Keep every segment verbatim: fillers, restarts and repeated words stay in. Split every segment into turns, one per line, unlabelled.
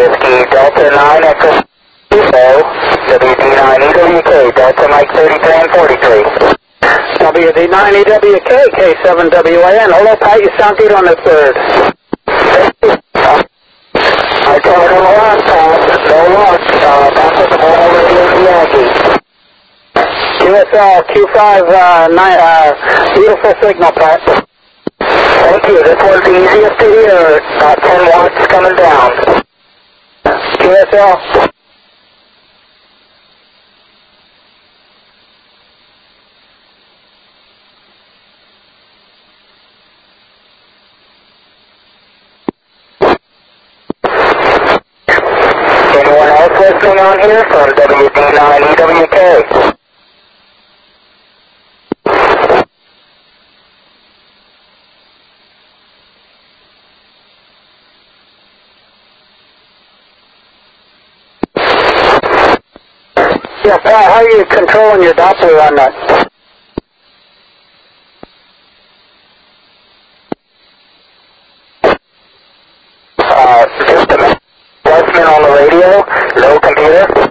Whiskey Delta nine Echo W D nine E W K Delta Mike thirty-three and forty-three.
W D nine E W K K seven W A N. Hello, Pat. You sound good on this bird.
I told him no loss, Pat. No loss. Uh, back at the ball radio in Yankee.
Q S L Q five, uh, nine, uh, beautiful signal, Pat.
Thank you. This one's the easiest to hear. About ten watts coming down.
Q S L.
Anyone else listening on here from W D nine E W K?
Yeah, Pat, how are you controlling your Doppler on that?
Uh, just a adjustment on the radio, no computer.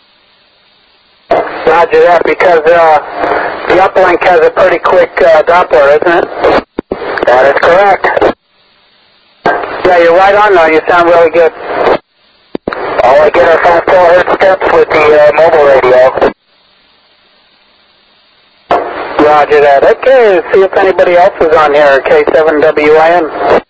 Roger that, because uh, the uplink has a pretty quick uh, Doppler, isn't it?
That is correct.
Yeah, you're right on though. You sound really good.
All I get are five kilohertz steps with the uh, mobile radio.
Roger that. Okay, see if anybody else is on here. K seven W I N.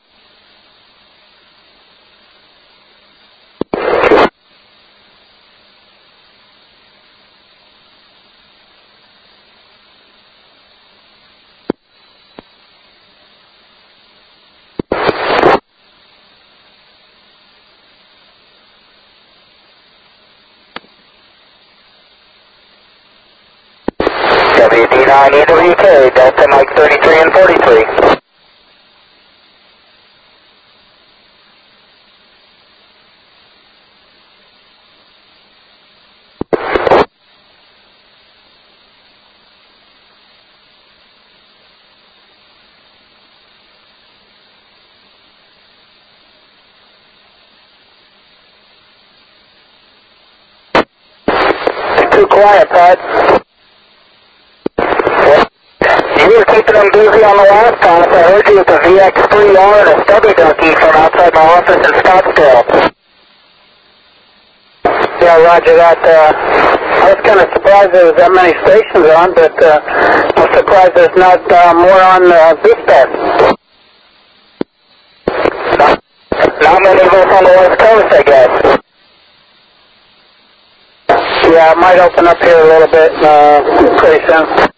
W D nine E W K, Delta Mike thirty-three and forty-three.
Too quiet, Pat.
You were keeping them busy on the last pass. I heard you with the V X three R and a stubby donkey from outside my office in Scottsdale.
Yeah, roger that. Uh, I was kind of surprised there was that many stations on, but uh, I'm surprised there's not uh, more on uh, this pass.
Not, not many of us on the West Coast, I guess.
Yeah, it might open up here a little bit uh, pretty soon.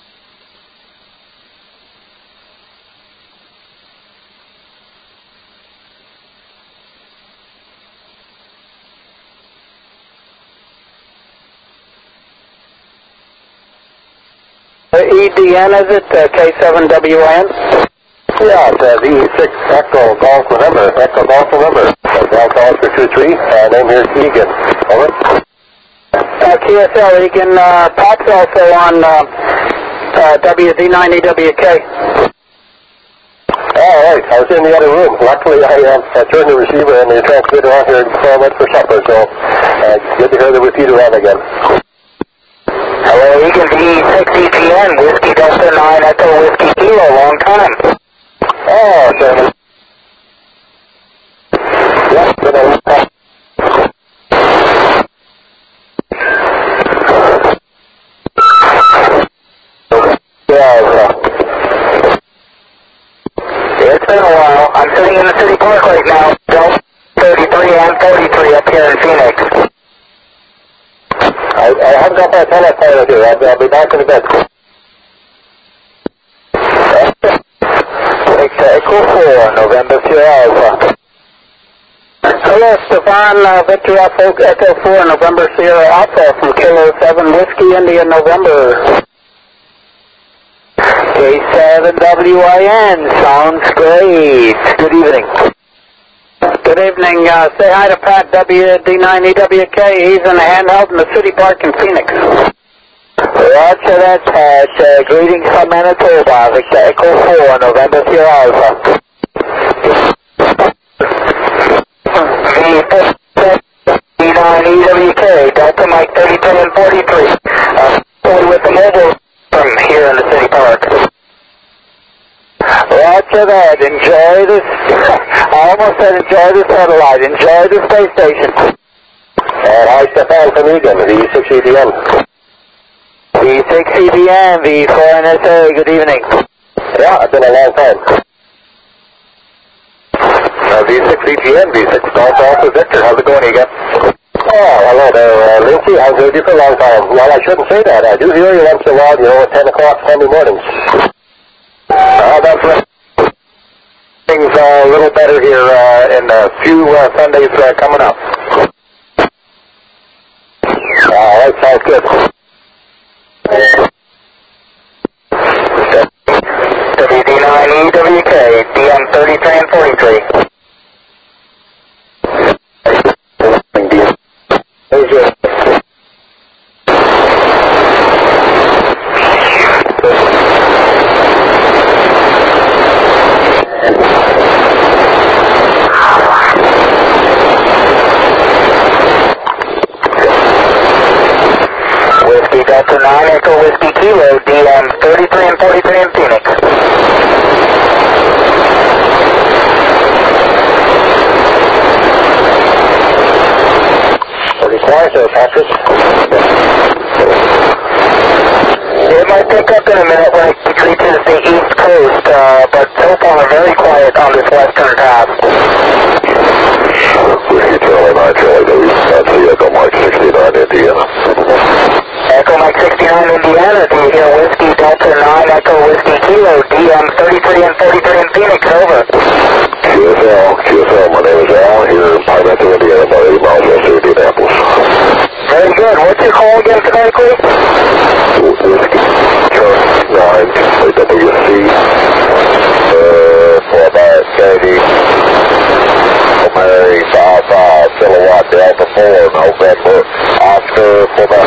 E D N, is it? Uh, K seven W N?
Yeah, it's uh, V six Echo Golf November. Echo Golf November. Golf Oscar two three. Uh, name here is Egan. Over.
Uh, Q S L, Egan, uh, Pat's also on uh, uh, W D nine E W K.
All right, I was in the other room. Luckily, I, uh, I turned the receiver and the transmitter on here before I went for supper, so uh, good to hear the repeater on again.
Hello, Egan, V six E G N, Whiskey Delta nine Echo Whiskey Kilo, long time.
Oh, okay.
Yes, for the long time. It's been a while. I'm sitting in the city park right now. Delta thirty-three and forty-three up here in Phoenix.
I, I haven't got my telephoner here. I'll, I'll be back in a bit.
Take the Echo four, November Sierra Alpha.
Hello, Stefan, uh, Victor Alpha, Echo four, November Sierra Alpha from Kilo seven, Whiskey India, November.
K seven W I N, sounds great. Good evening.
Good evening. Uh, say hi to Pat, W D nine E W K. He's in a handheld in the city park in Phoenix.
Roger that, Pat. Uh, greetings from Manitoba. Victor Echo four, November Sierra Alpha. V E W K, Delta Mike thirty-three and forty-three. Uh, with the mobile from here in the city park.
Roger that. Enjoy this. I almost said enjoy the satellite. Enjoy the space station.
And hi, Stefan from Egan, V six E D M.
V six E D M, V four N S A, good evening.
Yeah, it's been a long time. Uh, V six E T N, V six Golf Alpha Victor, how's it going, Egan? Oh, hello there, uh, Lindsay. I've heard you for a long time. Well, I shouldn't say that. I do hear you once in a while, you know, at ten o'clock Sunday mornings. Uh, that's right. Things uh, a little better here uh, in a few uh, Sundays uh, coming up. All right, sounds good.
W D nine E W K, D M thirty-three and forty-three. Whiskey Delta nine, Echo Whiskey Kilo, D M thirty-three and forty-three in Phoenix.
Pretty quiet there, Patrick.
It might pick up in a minute when it reaches the east coast, uh, but so far very quiet on this western path.
Whiskey Charlie nine, Charlie Davis, that's the Echo Mike sixty-nine, Indiana.
Echo Mike sixty-nine, Indiana, do you hear Whiskey Delta nine, Echo Whiskey Kilo, D M thirty-three and forty-three in Phoenix, over.
Q S L, Q S L, my name is Al, here in Pimento, Indiana, about eight miles west of Indianapolis.
Very good. What's your call again phonetically?
Whiskey Charlie nine, W C, uh, for about Katie, Mary, five five, Kilowatt Delta four, November, Oscar, for about...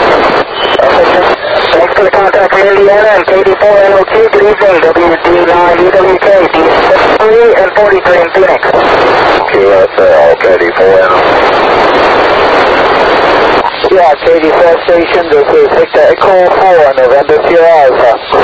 Thanks for the contact from Indiana and K D four N O two. Good evening, W D nine E W K, D three and forty-three in Phoenix.
Q S L, K D four N O two.
Yeah, K D four station, this is Victor Echo four, November Sierra Alpha.